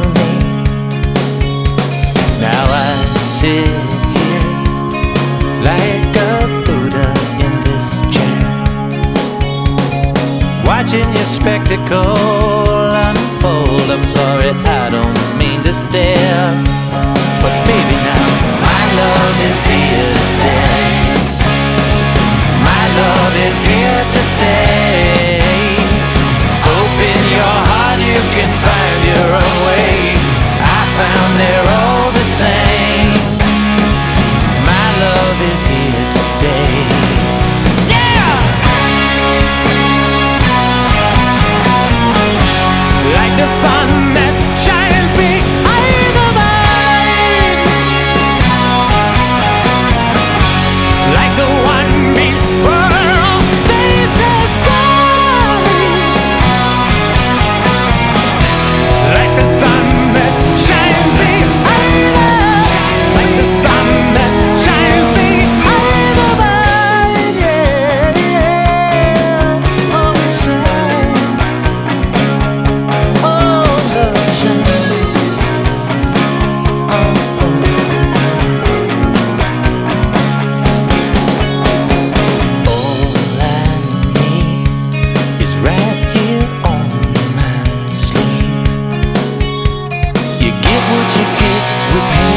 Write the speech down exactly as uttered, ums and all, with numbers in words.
me. Now I sit here like a Buddha in this chair, watching your spectacle unfold. I'm sorry, I don't mean to stare, but baby, now my love is here to stay. My love is here to stay. Open your heart, you can find your own way. I found they're all the same. My love is here to stay. Yeah! Like the sun that shines behind the vine, like the one before all stays that shine, like the sun that shines behind us, like the sun that shines behind the vine, yeah, yeah. Oh, it shines. Oh, love shines. Oh, oh. All I need is right here on my sleeve. You get what you get with me.